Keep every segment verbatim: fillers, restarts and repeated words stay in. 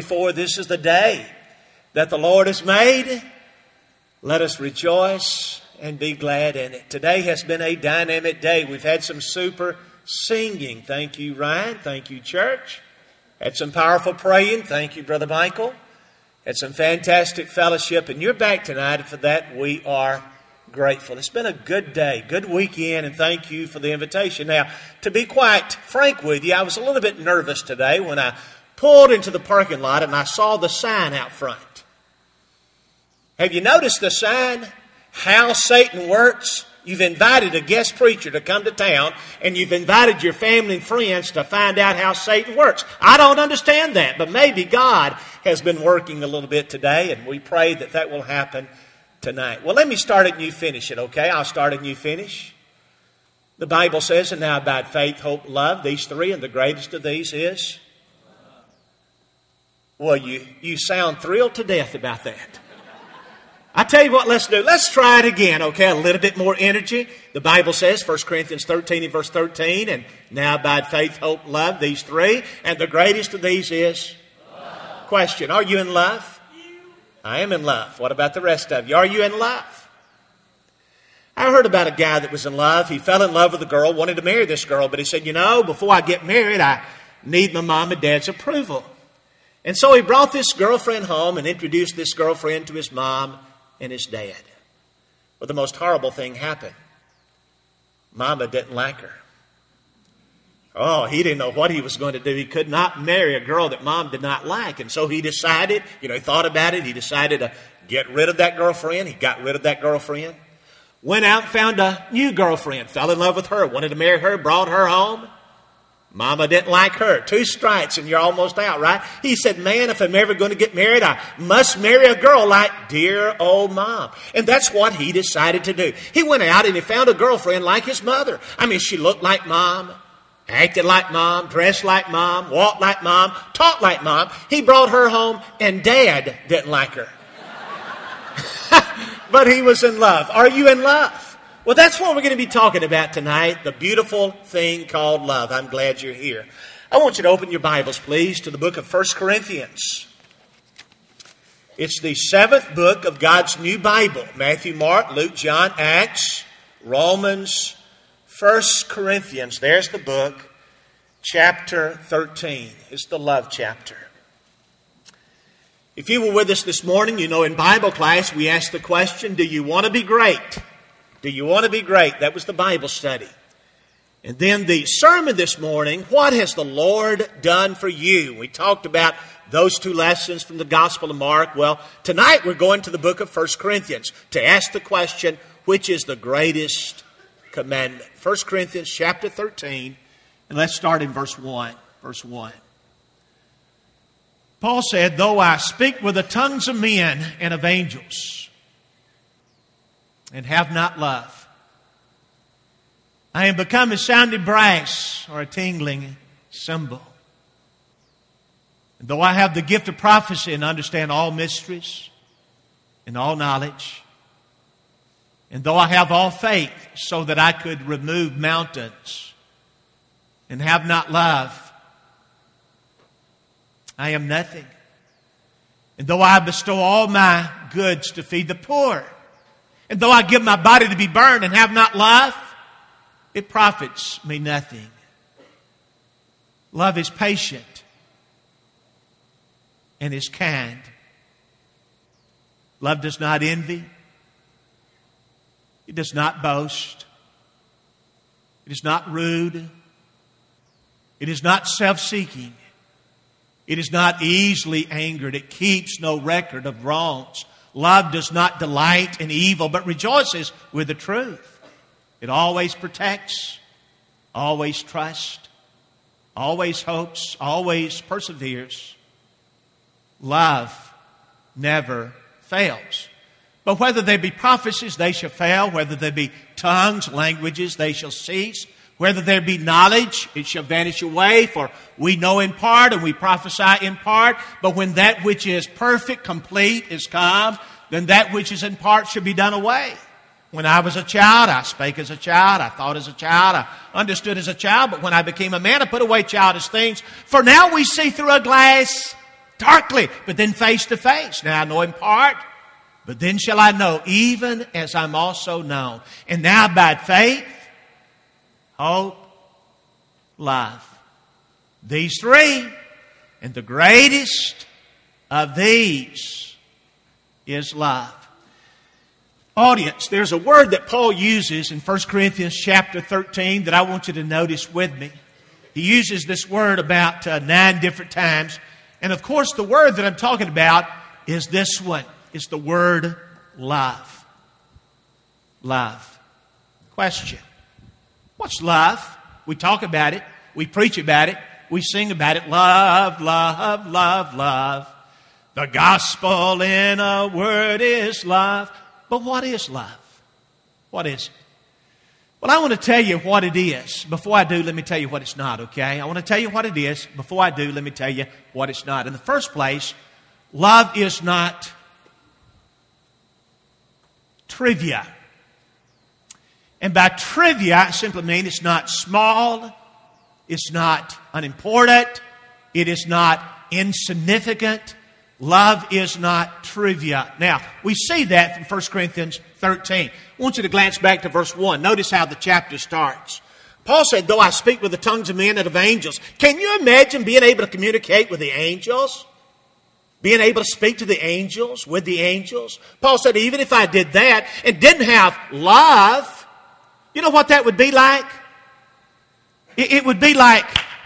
twenty-four, this is the day that the Lord has made. Let us rejoice and be glad in it. Today has been a dynamic day. We've had some super singing. Thank you, Ryan. Thank you, church. Had some powerful praying. Thank you, Brother Michael. Had some fantastic fellowship. And you're back tonight. And for that, we are grateful. It's been a good day, good weekend, and thank you for the invitation. Now, to be quite frank with you, I was a little bit nervous today when I pulled into the parking lot and I saw the sign out front. Have you noticed the sign? How Satan Works? You've invited a guest preacher to come to town, and you've invited your family and friends to find out how Satan works. I don't understand that, but maybe God has been working a little bit today, and we pray that that will happen tonight. Well, let me start it and you finish it, okay? I'll start it and you finish. The Bible says, and now abide faith, hope, love, these three, and the greatest of these is? Well, you, you sound thrilled to death about that. I tell you what, let's do. Let's try it again, okay? A little bit more energy. The Bible says, First Corinthians thirteen and verse thirteen, and now abide faith, hope, love, these three, and the greatest of these is? Love. Question, are you in love? I am in love. What about the rest of you? Are you in love? I heard about a guy that was in love. He fell in love with a girl, wanted to marry this girl, but he said, you know, before I get married, I need my mom and dad's approval. And so he brought this girlfriend home and introduced this girlfriend to his mom and his dad. But the most horrible thing happened. Mama didn't like her. Oh, he didn't know what he was going to do. He could not marry a girl that mom did not like. And so he decided, you know, he thought about it. He decided to get rid of that girlfriend. He got rid of that girlfriend. Went out and found a new girlfriend. Fell in love with her. Wanted to marry her. Brought her home. Mama didn't like her. Two strikes and you're almost out, right? He said, man, if I'm ever going to get married, I must marry a girl like dear old mom. And that's what he decided to do. He went out and he found a girlfriend like his mother. I mean, she looked like mom, acted like mom, dressed like mom, walked like mom, talked like mom. He brought her home and dad didn't like her. But he was in love. Are you in love? Well, that's what we're going to be talking about tonight, the beautiful thing called love. I'm glad you're here. I want you to open your Bibles, please, to the book of First Corinthians. It's the seventh book of God's new Bible. Matthew, Mark, Luke, John, Acts, Romans, First Corinthians. There's the book. Chapter thirteen is the love chapter. If you were with us this morning, you know in Bible class we asked the question, do you want to be great? Do you want to be great? That was the Bible study. And then the sermon this morning, what has the Lord done for you? We talked about those two lessons from the Gospel of Mark. Well, tonight we're going to the book of First Corinthians to ask the question, which is the greatest commandment? First Corinthians chapter thirteen, and let's start in verse one. Verse one. Paul said, though I speak with the tongues of men and of angels, and have not love, I am become a sounding brass or a tingling cymbal. And though I have the gift of prophecy and understand all mysteries and all knowledge, and though I have all faith so that I could remove mountains and have not love, I am nothing. And though I bestow all my goods to feed the poor, and though I give my body to be burned and have not love, it profits me nothing. Love is patient and is kind. Love does not envy. It does not boast. It is not rude. It is not self-seeking. It is not easily angered. It keeps no record of wrongs. Love does not delight in evil, but rejoices with the truth. It always protects, always trusts, always hopes, always perseveres. Love never fails. But whether there be prophecies, they shall fail. Whether there be tongues, languages, they shall cease. Whether there be knowledge, it shall vanish away. For we know in part and we prophesy in part. But when that which is perfect, complete, is come, then that which is in part shall be done away. When I was a child, I spake as a child, I thought as a child, I understood as a child. But when I became a man, I put away childish things. For now we see through a glass darkly, but then face to face. Now I know in part, but then shall I know, even as I'm also known. And now abide faith, hope, love. These three, and the greatest of these is love. Audience, there's a word that Paul uses in First Corinthians chapter thirteen that I want you to notice with me. He uses this word about uh, nine different times. And of course, the word that I'm talking about is this one. It's the word love. Love. Question. What's love? We talk about it. We preach about it. We sing about it. Love, love, love, love. The gospel in a word is love. But what is love? What is it? Well, I want to tell you what it is. Before I do, let me tell you what it's not, okay? I want to tell you what it is. Before I do, let me tell you what it's not. In the first place, love is not trivia. And by trivia, I simply mean it's not small, it's not unimportant, it is not insignificant. Love is not trivia. Now, we see that from First Corinthians thirteen. I want you to glance back to verse one. Notice how the chapter starts. Paul said, though I speak with the tongues of men and of angels. Can you imagine being able to communicate with the angels? Being able to speak to the angels, with the angels? Paul said, even if I did that and didn't have love, you know what that would be like? It, it would be like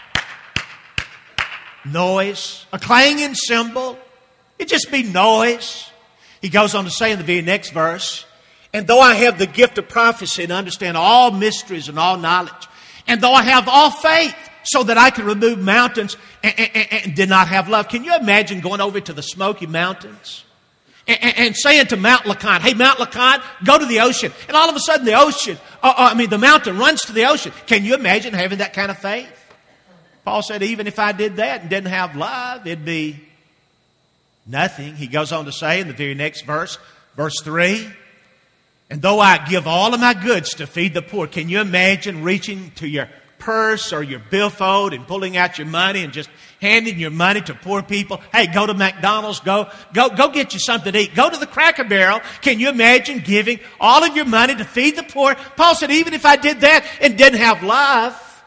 noise, a clanging cymbal. It'd just be noise. He goes on to say in the very next verse, and though I have the gift of prophecy and understand all mysteries and all knowledge, and though I have all faith so that I can remove mountains and, and, and did not have love. Can you imagine going over to the Smoky Mountains and, and, and saying to Mount LeConte, hey, Mount LeConte, go to the ocean. And all of a sudden the ocean, uh, uh, I mean the mountain runs to the ocean. Can you imagine having that kind of faith? Paul said, even if I did that and didn't have love, it'd be nothing. He goes on to say in the very next verse, verse three, and though I give all of my goods to feed the poor, can you imagine reaching to your purse or your billfold and pulling out your money and just handing your money to poor people? Hey, go to McDonald's, go, go, go get you something to eat. Go to the Cracker Barrel. Can you imagine giving all of your money to feed the poor? Paul said, even if I did that and didn't have love,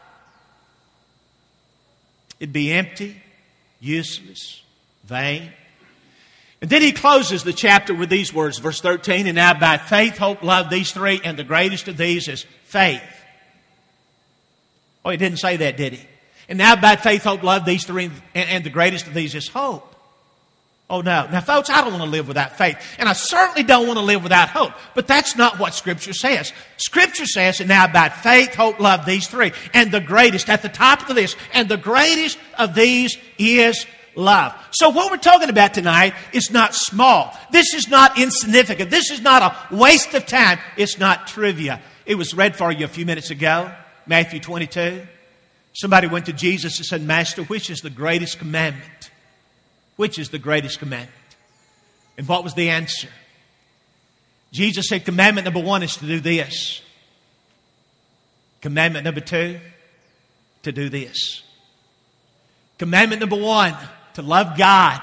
it'd be empty, useless, vain. And then he closes the chapter with these words, verse thirteen, and now by faith, hope, love, these three, and the greatest of these is faith. Oh, he didn't say that, did he? And now by faith, hope, love, these three, and, and the greatest of these is hope. Oh, no. Now, folks, I don't want to live without faith. And I certainly don't want to live without hope. But that's not what Scripture says. Scripture says, and now by faith, hope, love, these three, and the greatest, at the top of the list, and the greatest of these is love. So what we're talking about tonight is not small. This is not insignificant. This is not a waste of time. It's not trivia. It was read for you a few minutes ago, Matthew twenty-two. Somebody went to Jesus and said, Master, which is the greatest commandment? Which is the greatest commandment? And what was the answer? Jesus said, commandment number one is to do this. Commandment number two, to do this. Commandment number one, to love God.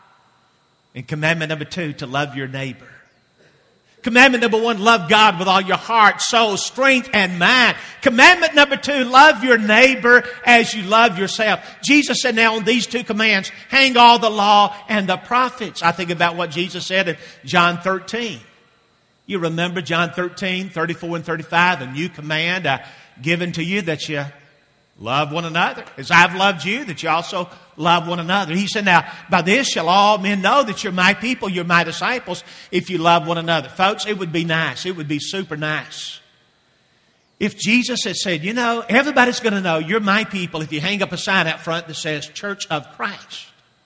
And commandment number two, to love your neighbor. Commandment number one, love God with all your heart, soul, strength, and mind. Commandment number two, love your neighbor as you love yourself. Jesus said, now on these two commands, hang all the law and the prophets. I think about what Jesus said in John thirteen. You remember John thirteen, thirty-four and thirty-five, a new command uh, given to you that you love one another. As I've loved you, that you also love one another. He said, now, by this shall all men know that you're my people, you're my disciples, if you love one another. Folks, it would be nice. It would be super nice if Jesus had said, you know, everybody's going to know you're my people if you hang up a sign out front that says Church of Christ.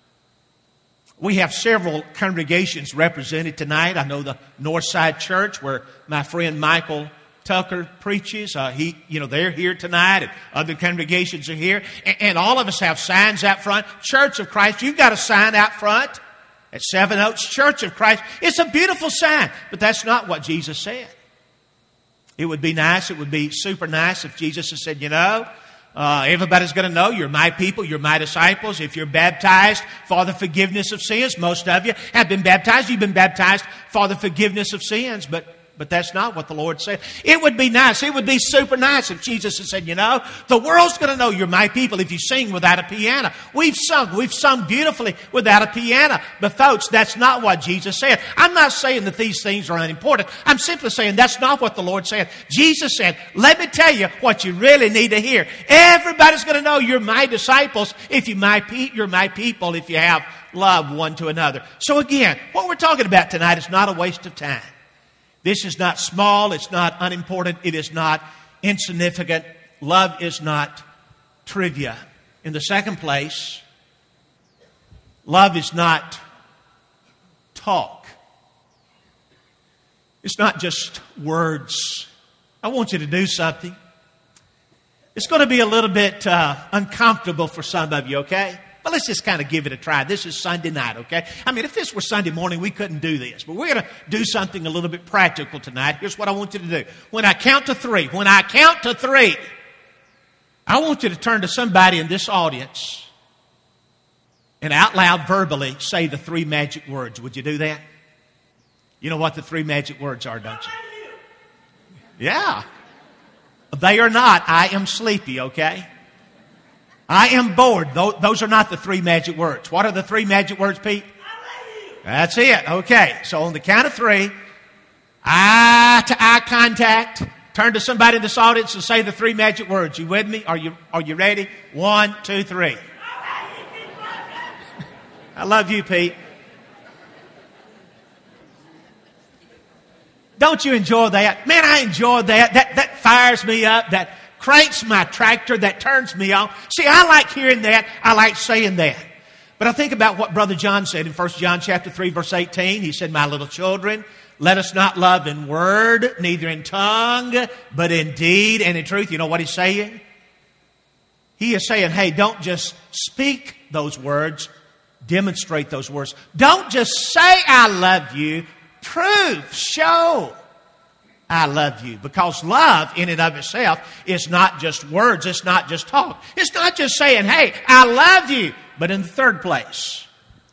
We have several congregations represented tonight. I know the Northside Church where my friend Michael Tucker preaches. Uh, he, you know, they're here tonight, and other congregations are here. And, and all of us have signs out front. Church of Christ. You've got a sign out front at Seven Oaks, Church of Christ. It's a beautiful sign, but that's not what Jesus said. It would be nice, it would be super nice if Jesus had said, you know, Uh, everybody's going to know you're my people, you're my disciples. If you're baptized for the forgiveness of sins, most of you have been baptized. You've been baptized for the forgiveness of sins, but But that's not what the Lord said. It would be nice. It would be super nice if Jesus had said, you know, the world's going to know you're my people if you sing without a piano. We've sung. We've sung beautifully without a piano. But folks, that's not what Jesus said. I'm not saying that these things are unimportant. I'm simply saying that's not what the Lord said. Jesus said, let me tell you what you really need to hear. Everybody's going to know you're my disciples if you my pe- you're my people if you have love one to another. So again, what we're talking about tonight is not a waste of time. This is not small, it's not unimportant, it is not insignificant. Love is not trivia. In the second place, love is not talk. It's not just words. I want you to do something. It's going to be a little bit uh, uncomfortable for some of you, okay? But let's just kind of give it a try. This is Sunday night, okay? I mean, if this were Sunday morning, we couldn't do this. But we're going to do something a little bit practical tonight. Here's what I want you to do. When I count to three, when I count to three, I want you to turn to somebody in this audience and out loud, verbally, say the three magic words. Would you do that? You know what the three magic words are, don't you? Yeah. They are not, I am sleepy, okay? I am bored. Those are not the three magic words. What are the three magic words, Pete? That's it. Okay. So on the count of three, eye to eye contact. Turn to somebody in this audience and say the three magic words. You with me? Are you, are you ready? One, two, three. I love you, Pete. Don't you enjoy that? Man, I enjoy that. That, that fires me up. That cranks my tractor, that turns me on. See, I like hearing that. I like saying that. But I think about what Brother John said in First John chapter three, verse eighteen. He said, my little children, let us not love in word, neither in tongue, but in deed and in truth. You know what he's saying? He is saying, hey, don't just speak those words, demonstrate those words. Don't just say I love you. Prove, show I love you. Because love in and of itself is not just words. It's not just talk. It's not just saying, hey, I love you. But in the third place,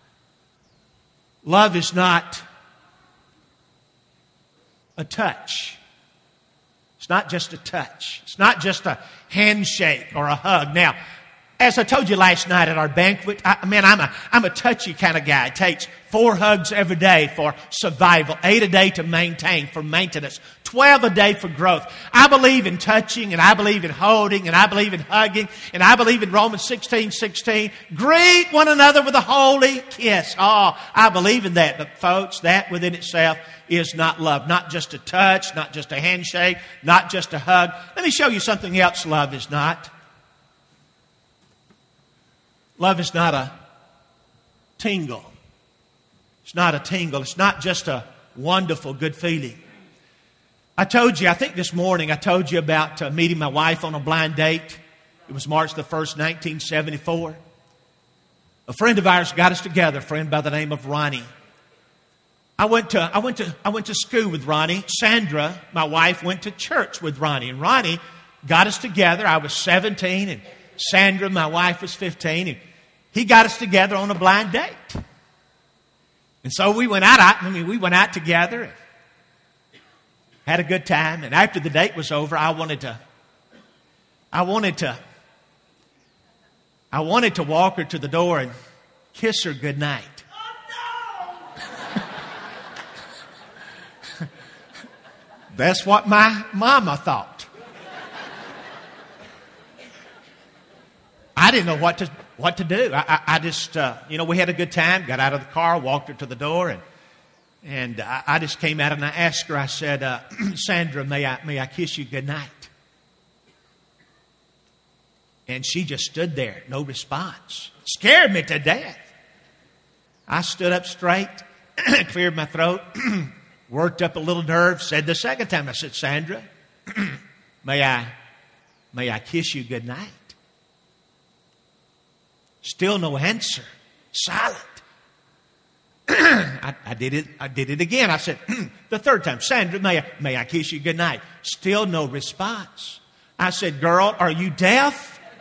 love is not a touch. It's not just a touch. It's not just a handshake or a hug. Now, as I told you last night at our banquet, I, man, I'm a, I'm a touchy kind of guy. It takes four hugs every day for survival, eight a day to maintain, for maintenance, twelve a day for growth. I believe in touching, and I believe in holding, and I believe in hugging, and I believe in Romans sixteen sixteen. Greet one another with a holy kiss. Oh, I believe in that. But folks, that within itself is not love. Not just a touch, not just a handshake, not just a hug. Let me show you something else love is not. Love is not a tingle. It's not a tingle. It's not just a wonderful, good feeling. I told you, I think this morning, I told you about uh, meeting my wife on a blind date. It was March the first, nineteen seventy-four. A friend of ours got us together, a friend by the name of Ronnie. I went to, I went to, I went to school with Ronnie. Sandra, my wife, went to church with Ronnie. And Ronnie got us together. I was seventeen, and Sandra, my wife, was fifteen. And he got us together on a blind date. And so we went out, I mean, we went out together and had a good time. And after the date was over, I wanted to, I wanted to, I wanted to walk her to the door and kiss her goodnight. Oh, no! That's what my mama thought. I didn't know what to what to do. I, I, I just, uh, you know, we had a good time, got out of the car, walked her to the door, and and I, I just came out and I asked her, I said, uh, Sandra, may I, may I kiss you goodnight? And she just stood there, no response. Scared me to death. I stood up straight, cleared my throat, worked up a little nerve, said the second time, I said, Sandra, may I, may I kiss you goodnight? Still no answer. Silent. I, I did it. I did it again. I said, the third time, Sandra, may I, may I kiss you goodnight? Still no response. I said, girl, are you deaf?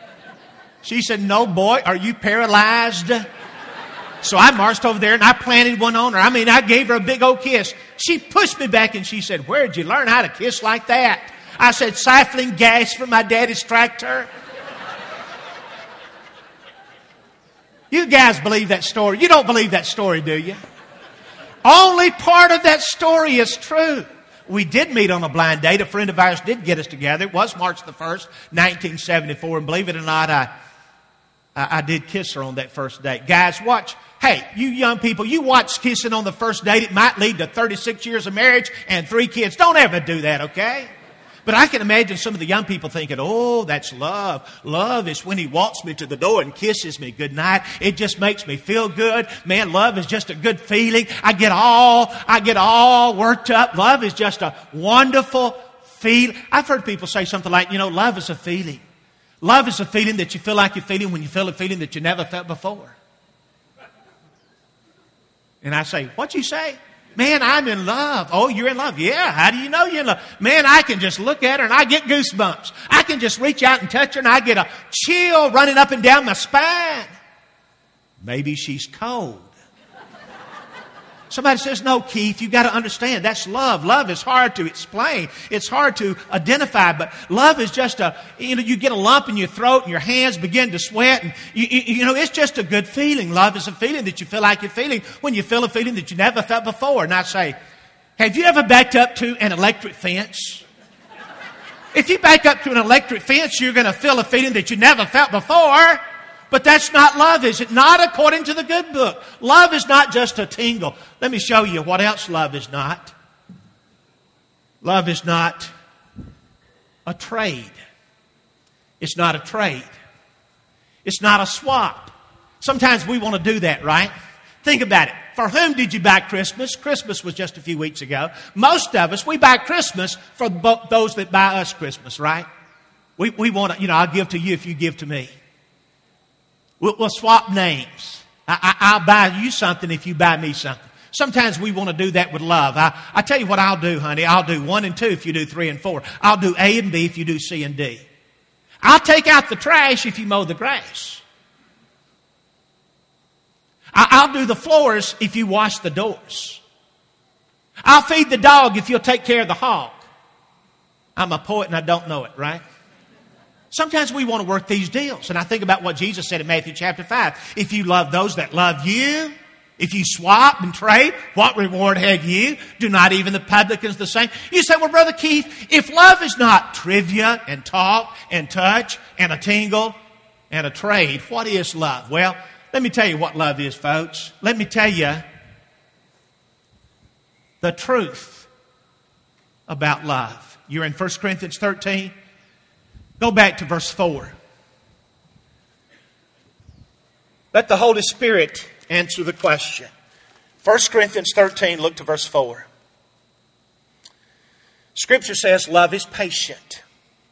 She said, no, boy, are you paralyzed? So I marched over there and I planted one on her. I mean, I gave her a big old kiss. She pushed me back and she said, where'd you learn how to kiss like that? I said, siphoning gas from my daddy's tractor. You guys believe that story. You don't believe that story, do you? Only part of that story is true. We did meet on a blind date. A friend of ours did get us together. It was March the first, nineteen seventy-four. And believe it or not, I, I, I did kiss her on that first date. Guys, watch. Hey, you young people, you watch kissing on the first date. It might lead to thirty-six years of marriage and three kids. Don't ever do that, okay? But I can imagine some of the young people thinking, oh, that's love. Love is when he walks me to the door and kisses me goodnight. It just makes me feel good. Man, love is just a good feeling. I get all, I get all worked up. Love is just a wonderful feeling. I've heard people say something like, you know, love is a feeling. Love is a feeling that you feel like you're feeling when you feel a feeling that you never felt before. And I say, what'd you say? Man, I'm in love. Oh, you're in love? Yeah, how do you know you're in love? Man, I can just look at her and I get goosebumps. I can just reach out and touch her and I get a chill running up and down my spine. Maybe she's cold. Somebody says, no, Keith, you got to understand, that's love. Love is hard to explain. It's hard to identify, but love is just a, you know, you get a lump in your throat and your hands begin to sweat. And you, you, you know, it's just a good feeling. Love is a feeling that you feel like you're feeling when you feel a feeling that you never felt before. And I say, have you ever backed up to an electric fence? If you back up to an electric fence, you're going to feel a feeling that you never felt before. But that's not love, is it? Not according to the good book. Love is not just a tingle. Let me show you what else love is not. Love is not a trade. It's not a trade. It's not a swap. Sometimes we want to do that, right? Think about it. For whom did you buy Christmas? Christmas was just a few weeks ago. Most of us, we buy Christmas for those that buy us Christmas, right? We, we want to, you know, I'll give to you if you give to me. We'll, we'll swap names. I, I, I'll buy you something if you buy me something. Sometimes we want to do that with love. I, I tell you what I'll do, honey. I'll do one and two if you do three and four. I'll do A and B if you do C and D. I'll take out the trash if you mow the grass. I, I'll do the floors if you wash the doors. I'll feed the dog if you'll take care of the hog. I'm a poet and I don't know it, right? Sometimes we want to work these deals. And I think about what Jesus said in Matthew chapter five. If you love those that love you, if you swap and trade, what reward have you? Do not even the publicans the same? You say, well, Brother Keith, if love is not trivia and talk and touch and a tingle and a trade, what is love? Well, let me tell you what love is, folks. Let me tell you the truth about love. You're in First Corinthians thirteen. Go back to verse four. Let the Holy Spirit answer the question. First Corinthians thirteen, look to verse four. Scripture says love is patient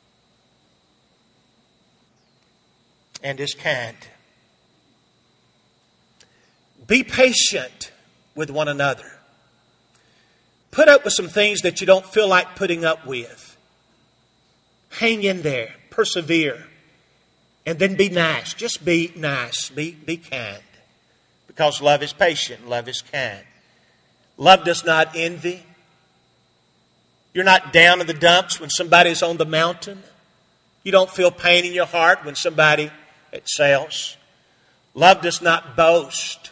and is kind. Be patient with one another. Put up with some things that you don't feel like putting up with. Hang in there. Persevere. And then be nice. Just be nice. Be, be kind. Because love is patient. Love is kind. Love does not envy. You're not down in the dumps when somebody's on the mountain. You don't feel pain in your heart when somebody excels. Love does not boast.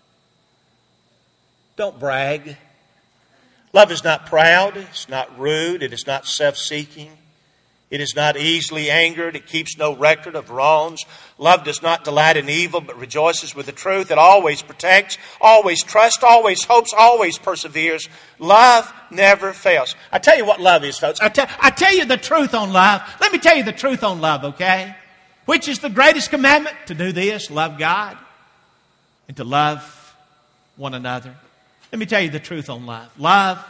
Don't brag. Love is not proud. It's not rude. It is not self-seeking. It is not easily angered. It keeps no record of wrongs. Love does not delight in evil, but rejoices with the truth. It always protects, always trusts, always hopes, always perseveres. Love never fails. I tell you what love is, folks. I tell, I tell you the truth on love. Let me tell you the truth on love, okay? Which is the greatest commandment? To do this, love God, and to love one another. Let me tell you the truth on love. Love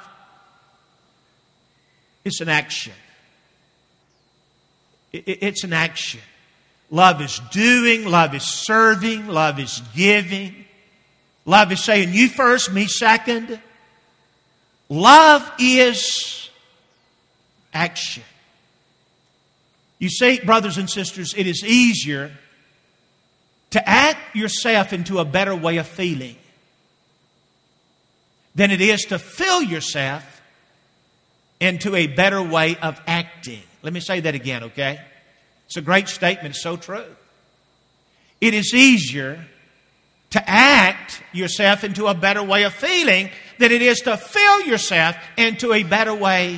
is an action. It's an action. Love is doing. Love is serving. Love is giving. Love is saying, you first, me second. Love is action. You see, brothers and sisters, it is easier to act yourself into a better way of feeling than it is to fill yourself into a better way of acting. Let me say that again, okay? It's a great statement. It's so true. It is easier to act yourself into a better way of feeling than it is to fill yourself into a better way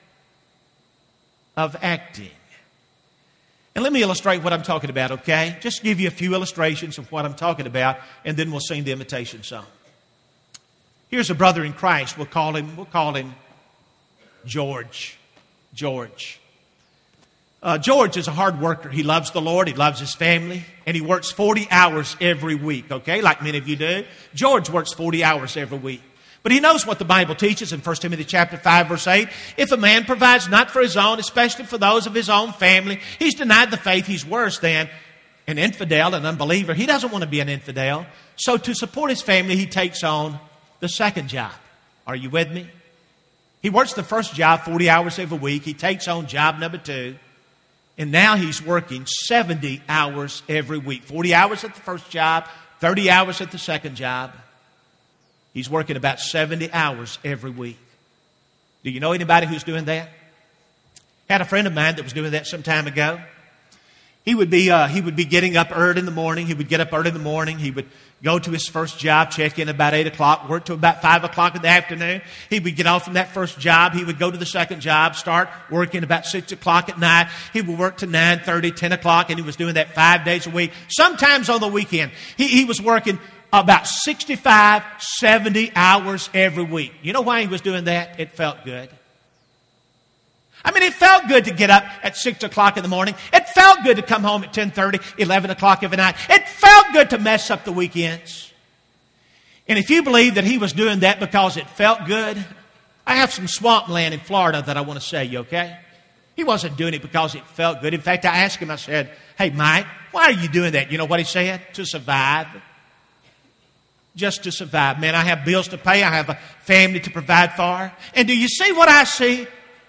of acting. And let me illustrate what I'm talking about, okay? Just give you a few illustrations of what I'm talking about, and then we'll sing the invitation song. Here's a brother in Christ. We'll call him, we'll call him George. George. Uh, George is a hard worker. He loves the Lord. He loves his family. And he works forty hours every week, okay? Like many of you do. George works forty hours every week. But he knows what the Bible teaches in First Timothy chapter five, verse eight. If a man provides not for his own, especially for those of his own family, he's denied the faith. He's worse than an infidel, an unbeliever. He doesn't want to be an infidel. So to support his family, he takes on the second job. Are you with me? He works the first job forty hours every week. He takes on job number two. And now he's working seventy hours every week. forty hours at the first job, thirty hours at the second job. He's working about seventy hours every week. Do you know anybody who's doing that? Had a friend of mine that was doing that some time ago. He would be uh, he would be getting up early in the morning. He would get up early in the morning. He would go to his first job, check in about eight o'clock, work to about five o'clock in the afternoon. He would get off from that first job. He would go to the second job, start working about six o'clock at night. He would work to nine thirty, ten o'clock, and he was doing that five days a week. Sometimes on the weekend, he, he was working about sixty-five, seventy hours every week. You know why he was doing that? It felt good. I mean, it felt good to get up at six o'clock in the morning. It felt good to come home at ten thirty, eleven o'clock every night. It felt good to mess up the weekends. And if you believe that he was doing that because it felt good, I have some swamp land in Florida that I want to say you, okay? He wasn't doing it because it felt good. In fact, I asked him, I said, hey, Mike, why are you doing that? You know what he said? To survive. Just to survive. Man, I have bills to pay. I have a family to provide for. And do you see what I see?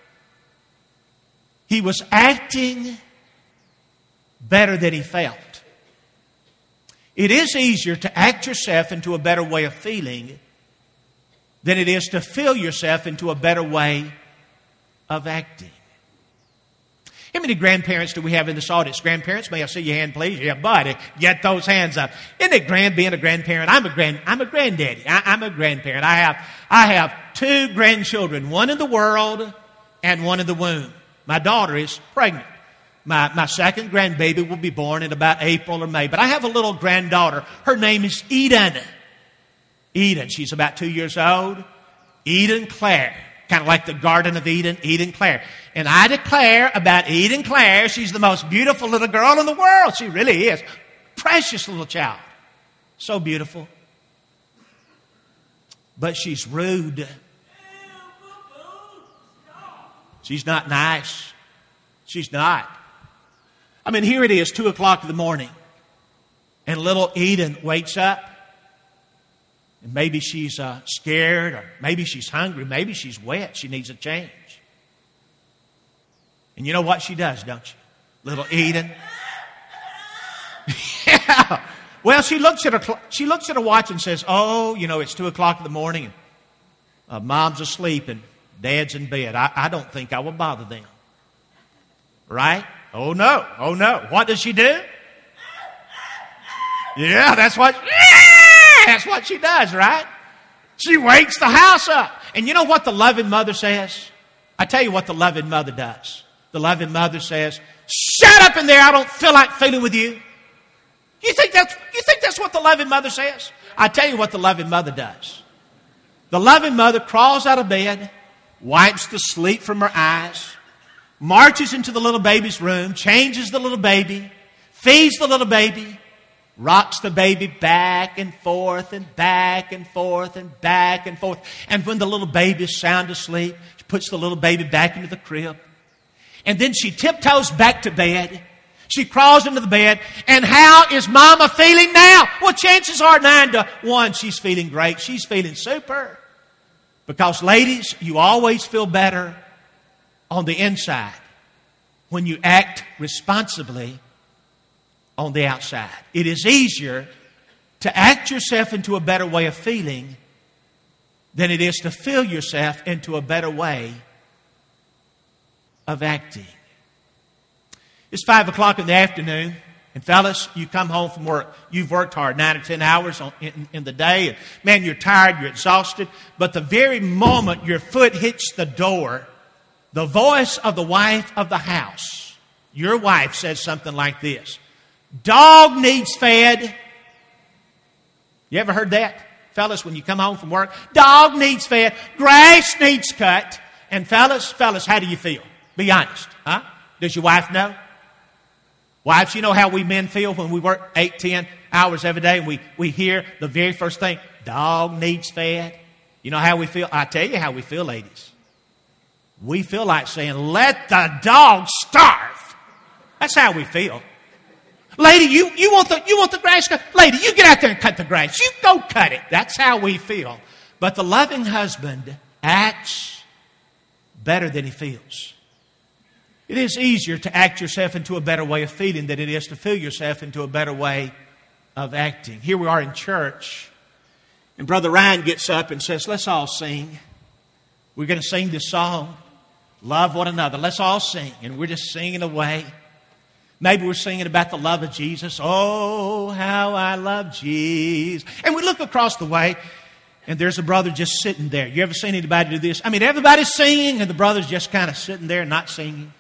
He was acting better than he felt. It is easier to act yourself into a better way of feeling than it is to feel yourself into a better way of acting. How many grandparents do we have in this audience? Grandparents, may I see your hand, please? Yeah, buddy, get those hands up. Isn't it grand being a grandparent? I'm a grand, I'm a granddaddy. I, I'm a grandparent. I have, I have two grandchildren, one in the world and one in the womb. My daughter is pregnant. My, my second grandbaby will be born in about April or May. But I have a little granddaughter. Her name is Eden. Eden. She's about two years old. Eden Claire. Kind of like the Garden of Eden, Eden Claire. And I declare about Eden Claire, she's the most beautiful little girl in the world. She really is. Precious little child. So beautiful. But she's rude. She's not nice. She's not. I mean, here it is, two o'clock in the morning. And little Eden wakes up. And maybe she's uh, scared, or maybe she's hungry, maybe she's wet. She needs a change. And you know what she does, don't you? Little Eden. Yeah. Well, she looks at her she looks at her watch and says, "Oh, you know, it's two o'clock in the morning, and uh, Mom's asleep and Dad's in bed. I, I don't think I will bother them." Right? Oh no! Oh no! What does she do? Yeah, that's what. Yeah, that's what she does, right? She wakes the house up. And you know what the loving mother says? I tell you what the loving mother does. The loving mother says, "Shut up in there! I don't feel like feeling with you." You think that's you think that's what the loving mother says? I tell you what the loving mother does. The loving mother crawls out of bed, wipes the sleep from her eyes, marches into the little baby's room, changes the little baby, feeds the little baby, rocks the baby back and forth and back and forth and back and forth. And when the little baby is sound asleep, she puts the little baby back into the crib. And then she tiptoes back to bed. She crawls into the bed. And how is Mama feeling now? Well, chances are nine to one, she's feeling great. She's feeling super. Because ladies, you always feel better on the inside when you act responsibly on the outside. It is easier to act yourself into a better way of feeling than it is to feel yourself into a better way of acting. It's five o'clock in the afternoon, and fellas, you come home from work. You've worked hard, nine or ten hours on, in, in the day, and man, you're tired, you're exhausted. But the very moment your foot hits the door, the voice of the wife of the house, your wife, says something like this: "Dog needs fed." You ever heard that, fellas, when you come home from work? Dog needs fed. Grass needs cut. And fellas, fellas, how do you feel? Be honest, huh? Does your wife know? Wives, you know how we men feel when we work eight, ten hours every day and we, we hear the very first thing, dog needs fed. You know how we feel? I tell you how we feel, ladies. We feel like saying, let the dog starve. That's how we feel. Lady, you, you want the you want the grass cut? Lady, you get out there and cut the grass. You go cut it. That's how we feel. But the loving husband acts better than he feels. It is easier to act yourself into a better way of feeling than it is to feel yourself into a better way of acting. Here we are in church, and Brother Ryan gets up and says, let's all sing. We're going to sing this song, Love One Another. Let's all sing. And we're just singing away. Maybe we're singing about the love of Jesus. Oh, how I love Jesus. And we look across the way, and there's a brother just sitting there. You ever seen anybody do this? I mean, everybody's singing, and the brother's just kind of sitting there not singing.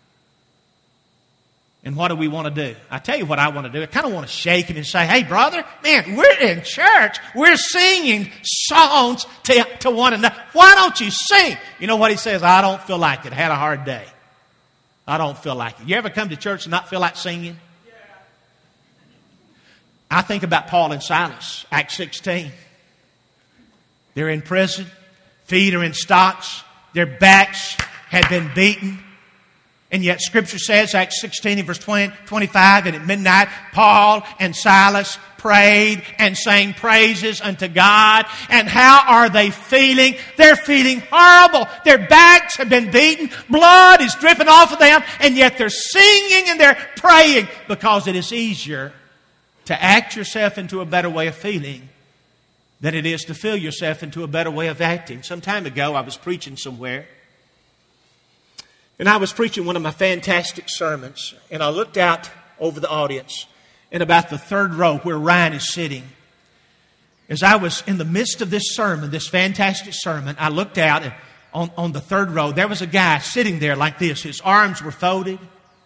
And what do we want to do? I tell you what I want to do. I kind of want to shake him and say, hey, brother, man, we're in church. We're singing songs to, to one another. Why don't you sing? You know what he says? I don't feel like it. I had a hard day. I don't feel like it. You ever come to church and not feel like singing? Yeah. I think about Paul and Silas, Acts sixteen. They're in prison. Feet are in stocks. Their backs have been beaten. And yet Scripture says, Acts sixteen and verse twenty, twenty-five, and at midnight, Paul and Silas prayed and sang praises unto God. And how are they feeling? They're feeling horrible. Their backs have been beaten. Blood is dripping off of them. And yet they're singing and they're praying, because it is easier to act yourself into a better way of feeling than it is to feel yourself into a better way of acting. Some time ago, I was preaching somewhere. And I was preaching one of my fantastic sermons, and I looked out over the audience in about the third row where Ryan is sitting. As I was in the midst of this sermon, this fantastic sermon, I looked out, and on, on the third row, there was a guy sitting there like this. His arms were folded,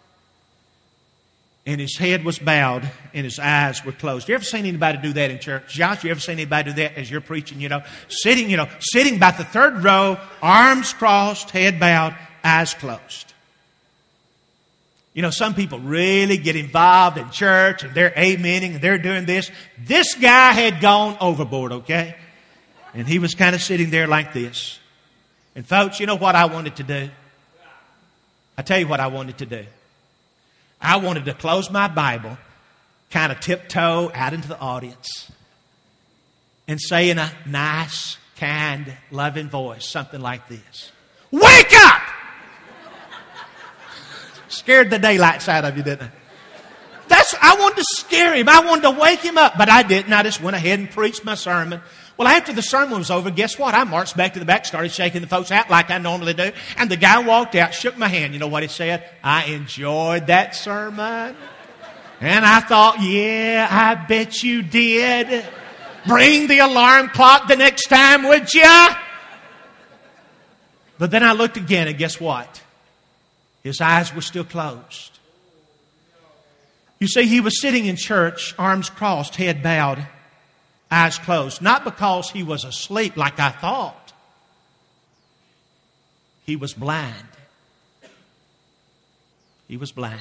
and his head was bowed, and his eyes were closed. You ever seen anybody do that in church? Josh, you ever seen anybody do that as you're preaching, you know? Sitting, you know, sitting by the third row, arms crossed, head bowed, eyes closed. You know, some people really get involved in church and they're amening and they're doing this. This guy had gone overboard, okay? And he was kind of sitting there like this. And folks, you know what I wanted to do? I tell you what I wanted to do. I wanted to close my Bible, kind of tiptoe out into the audience, and say in a nice, kind, loving voice, something like this: wake up! Scared the daylights out of you, didn't I? That's, I wanted to scare him. I wanted to wake him up, but I didn't. I just went ahead and preached my sermon. Well, after the sermon was over, guess what? I marched back to the back, started shaking the folks out like I normally do. And the guy walked out, shook my hand. You know what he said? I enjoyed that sermon. And I thought, yeah, I bet you did. Bring the alarm clock the next time, would you? But then I looked again, and guess what? His eyes were still closed. You see, he was sitting in church, arms crossed, head bowed, eyes closed. Not because he was asleep like I thought. He was blind. He was blind.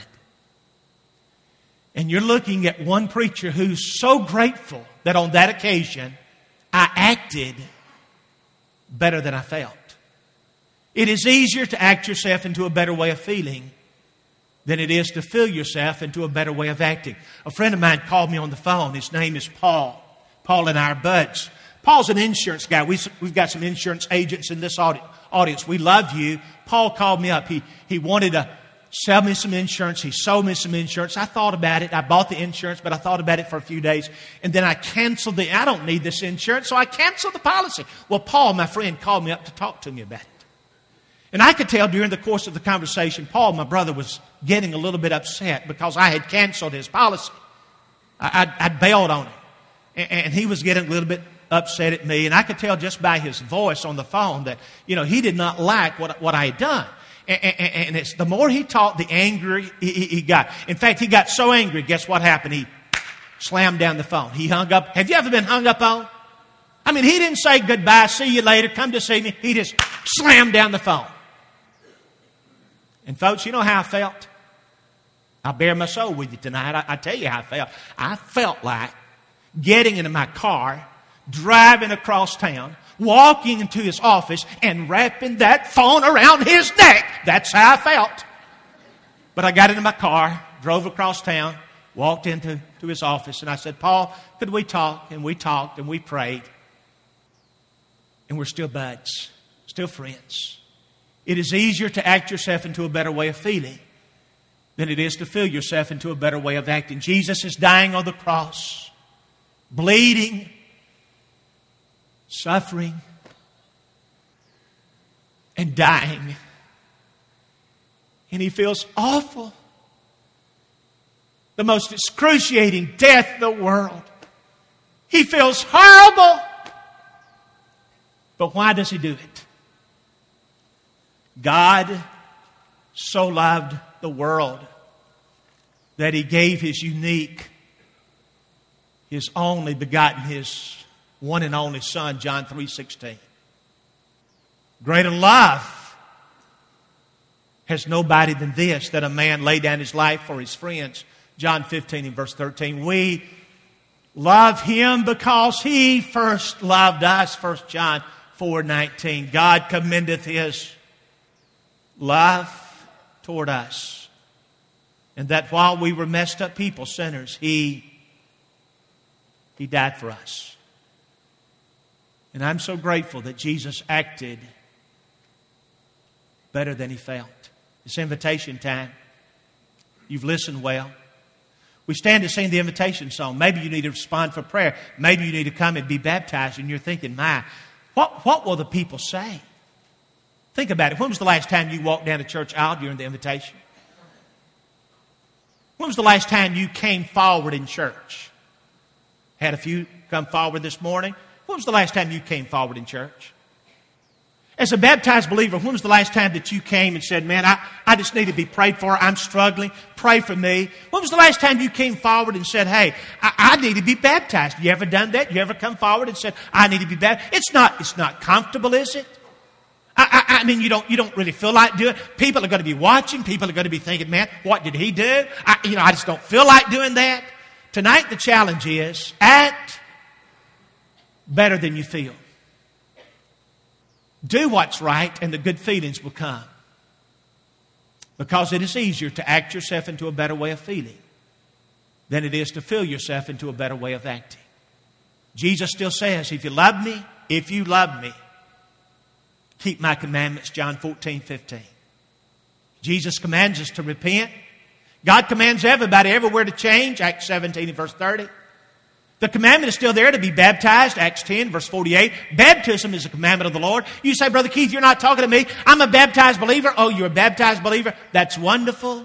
And you're looking at one preacher who's so grateful that on that occasion I acted better than I felt. It is easier to act yourself into a better way of feeling than it is to feel yourself into a better way of acting. A friend of mine called me on the phone. His name is Paul. Paul and I are buds. Paul's an insurance guy. We, we've got some insurance agents in this audience. We love you. Paul called me up. He, he wanted a, sell me some insurance. He sold me some insurance. I thought about it. I bought the insurance, but I thought about it for a few days. And then I canceled the, I don't need this insurance, so I canceled the policy. Well, Paul, my friend, called me up to talk to me about it. And I could tell during the course of the conversation, Paul, my brother, was getting a little bit upset because I had canceled his policy. I, I'd, I'd bailed on him. And, and he was getting a little bit upset at me. And I could tell just by his voice on the phone that, you know, he did not like what, what I had done. And, and, and it's the more he talked, the angrier he, he, he got. In fact, he got so angry, guess what happened? He slammed down the phone. He hung up. Have you ever been hung up on? I mean, he didn't say goodbye, see you later, come to see me. He just slammed down the phone. And folks, you know how I felt? I'll bare my soul with you tonight. I, I tell you how I felt. I felt like getting into my car, driving across town, walking into his office and wrapping that phone around his neck. That's how I felt. But I got into my car, drove across town, walked into to his office, and I said, Paul, could we talk? And we talked and we prayed. And we're still buds, still friends. It is easier to act yourself into a better way of feeling than it is to feel yourself into a better way of acting. Jesus is dying on the cross, bleeding, suffering, and dying. And he feels awful. The most excruciating death in the world. He feels horrible. But why does he do it? God so loved the world that he gave his unique, his only begotten, his one and only Son, John three sixteen. Greater love has nobody than this, that a man lay down his life for his friends. John fifteen and verse thirteen. We love him because he first loved us. First John four nineteen. God commendeth his love toward us, and that while we were messed up people, sinners, he, he died for us. And I'm so grateful that Jesus acted better than he felt. It's invitation time. You've listened well. We stand to sing the invitation song. Maybe you need to respond for prayer. Maybe you need to come and be baptized, and you're thinking, my, what, what will the people say? Think about it. When was the last time you walked down a church aisle during the invitation? When was the last time you came forward in church? Had a few come forward this morning. When was the last time you came forward in church? As a baptized believer, when was the last time that you came and said, man, I, I just need to be prayed for. I'm struggling. Pray for me. When was the last time you came forward and said, hey, I, I need to be baptized? You ever done that? You ever come forward and said, I need to be baptized? It's not, it's not comfortable, is it? I, I, I mean, you don't, you don't really feel like doing it. People are going to be watching. People are going to be thinking, man, what did he do? I, you know, I just don't feel like doing that. Tonight, the challenge is act better than you feel. Do what's right and the good feelings will come. Because it is easier to act yourself into a better way of feeling than it is to feel yourself into a better way of acting. Jesus still says, if you love me, if you love me, keep my commandments, John fourteen fifteen. Jesus commands us to repent. God commands everybody everywhere to change, Acts seventeen and verse thirty. The commandment is still there to be baptized, Acts ten, verse forty-eight. Baptism is a commandment of the Lord. You say, Brother Keith, you're not talking to me. I'm a baptized believer. Oh, you're a baptized believer? That's wonderful.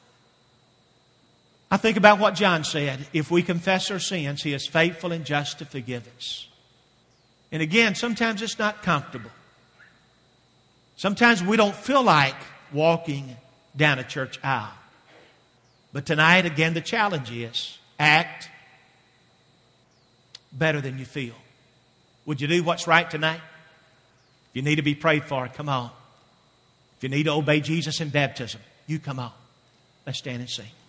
I think about what John said. If we confess our sins, he is faithful and just to forgive us. And again, sometimes it's not comfortable. Sometimes we don't feel like walking down a church aisle. But tonight, again, the challenge is act better than you feel. Would you do what's right tonight? If you need to be prayed for, come on. If you need to obey Jesus in baptism, you come on. Let's stand and sing.